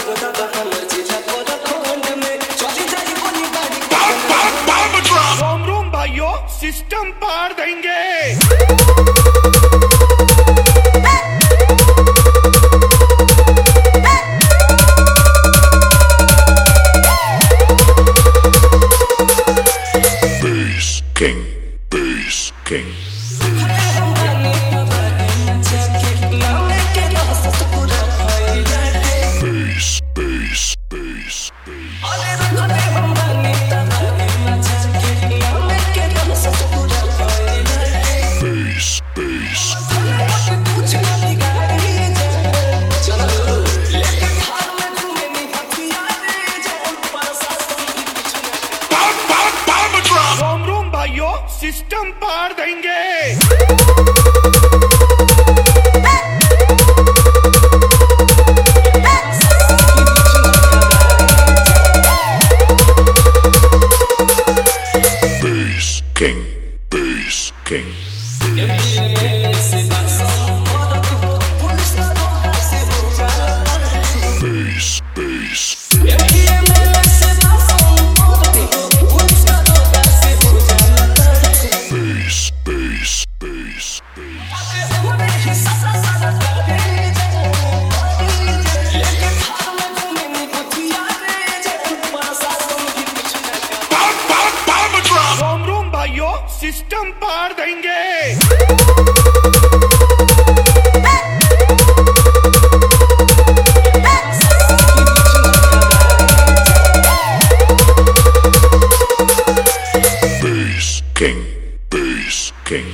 रोम रोम भाइयों, सिस्टम पार देंगे। King, Bass King. Bass, bass, bass, bass, bass. रोम रोम भाइयों, सिस्टम पार देंगे। Bass King, Bass King. Bass, bass. Bass, bass, bass, रोम रोम भाइयों, सिस्टम पार देंगे। Bass King, Bass King.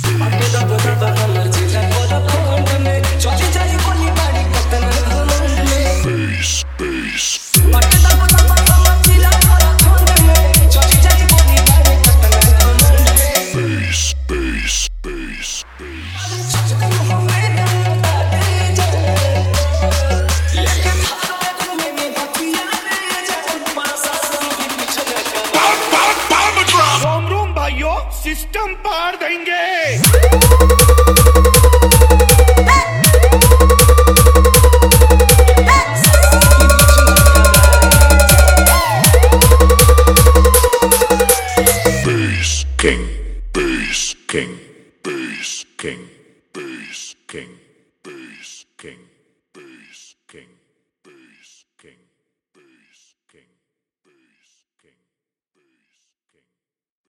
Bass, bass. Bass, bass, bass, bass. रोम रोम भाइयों, सिस्टम पार देंगे। Bass King, Bass King, Bass King, Bass King, Bass King.